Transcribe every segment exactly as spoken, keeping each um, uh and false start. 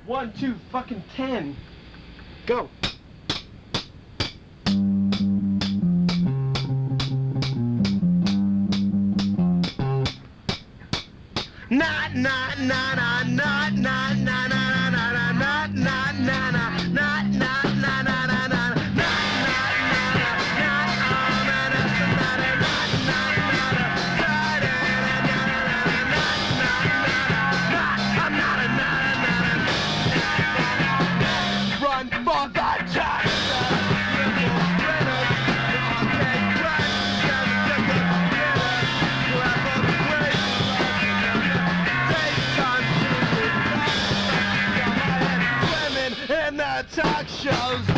One, two, fucking ten. Go. Na na na na na na na na na na na na na na na na na na na. Run for the top. In the talk shows.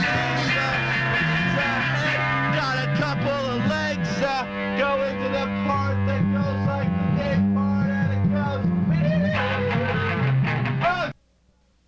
Go into the park.